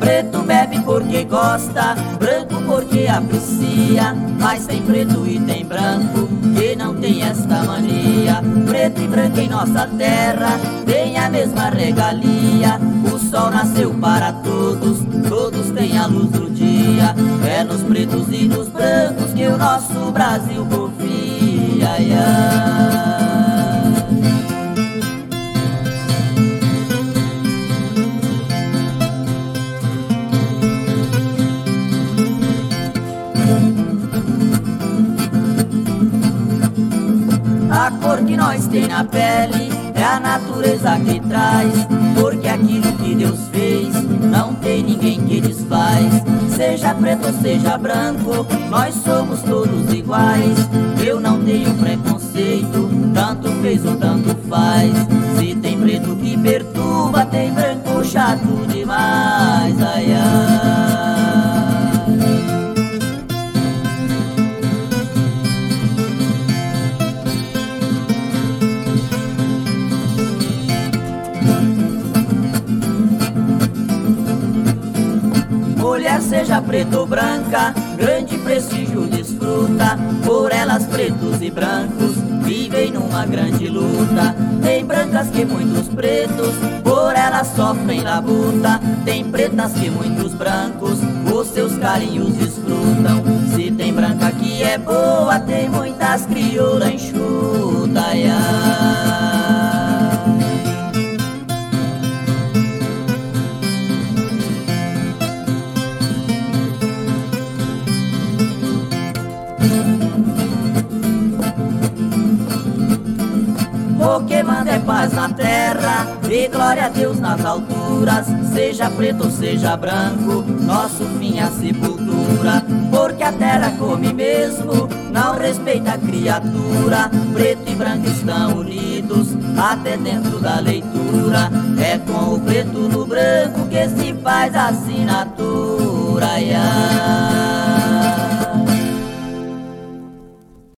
Preto bebe porque gosta, branco porque aprecia, mas tem preto e tem branco que não tem esta mania. Preto e branco em nossa terra tem a mesma regalia. O sol nasceu para todos, todos têm a luz do dia. É nos pretos e nos brancos que o nosso Brasil confia. A cor que nós tem na pele é a natureza que traz, porque aquilo que Deus fez não tem ninguém que desfaz. Seja preto ou seja branco, nós somos todos iguais. Eu não tenho preconceito, tanto fez ou tanto faz. Se tem preto que perturba, tem branco chato demais. Ai, ai. Mulher seja preta ou branca, grande prestígio desfruta. Por elas pretos e brancos vivem numa grande luta. Tem brancas que muitos pretos por elas sofrem labuta. Tem pretas que muitos brancos os seus carinhos desfrutam. Se tem branca que é boa, tem muitas crioulas enxuta. Ai, ai. O que manda é paz na terra e glória a Deus nas alturas. Seja preto ou seja branco, nosso fim é a sepultura. Porque a terra come mesmo, não respeita a criatura. Preto e branco estão unidos, até dentro da leitura. É com o preto no branco que se faz a